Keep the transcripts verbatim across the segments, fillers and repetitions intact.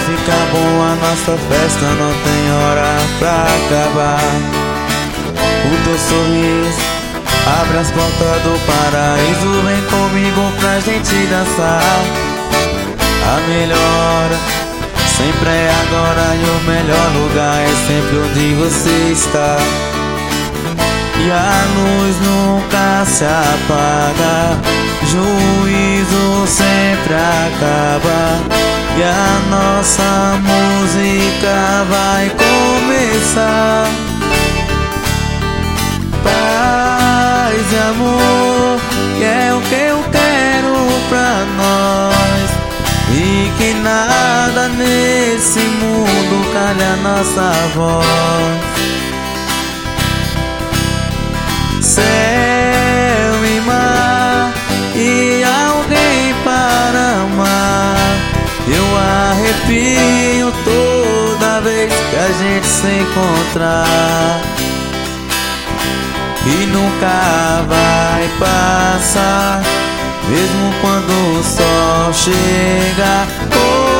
ficar bom a nossa festa, não tem hora pra acabar. O teu sorriso abre as portas do paraíso, vem comigo pra gente dançar. A melhor hora sempre é agora, e o melhor lugar é sempre onde você está. E a luz nunca se apaga, juízo sempre acaba, e a nossa música vai começar. Paz e amor, que é o que eu quero pra nós, e que nada nesse mundo calha a nossa voz. Céu e mar e alguém para amar, eu arrepio toda vez que a gente se encontrar. E nunca vai passar, mesmo quando o sol chega. Oh,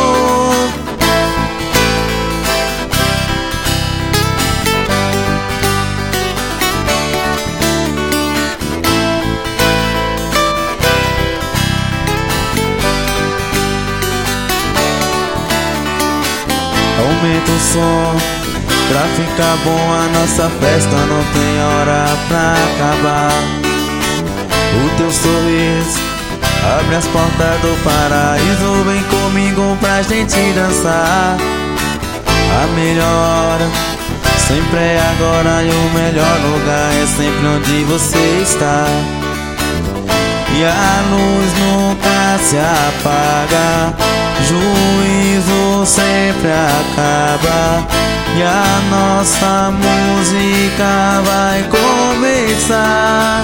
aumenta o som pra ficar bom a nossa festa, não tem hora pra acabar. O teu sorriso abre as portas do paraíso, vem comigo pra gente dançar. A melhor hora sempre é agora, e o melhor lugar é sempre onde você está. E a luz nunca se apaga, juízo sempre acaba, e a nossa música vai começar.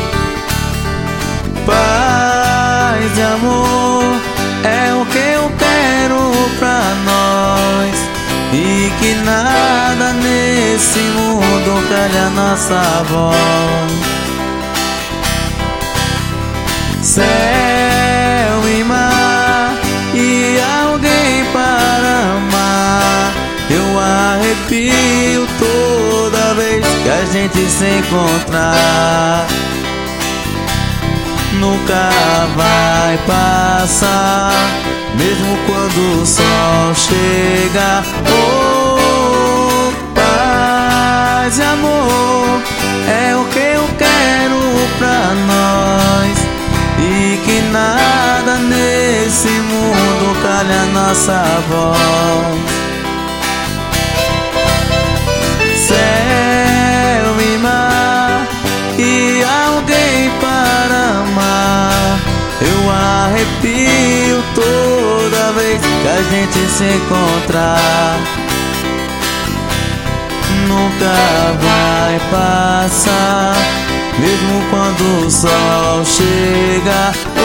Paz e amor é o que eu quero pra nós, e que nada nesse mundo calha a nossa voz. Céu e mar e alguém para amar, eu arrepio toda vez que a gente se encontrar. Nunca vai passar, mesmo quando o sol chega. Oh, paz e amor é o que eu quero pra nós, e que nada nesse mundo calha a nossa voz. Céu e mar e alguém para amar, eu arrepio toda vez que a gente se encontrar. Nunca vai passar, mesmo quando o sol chega.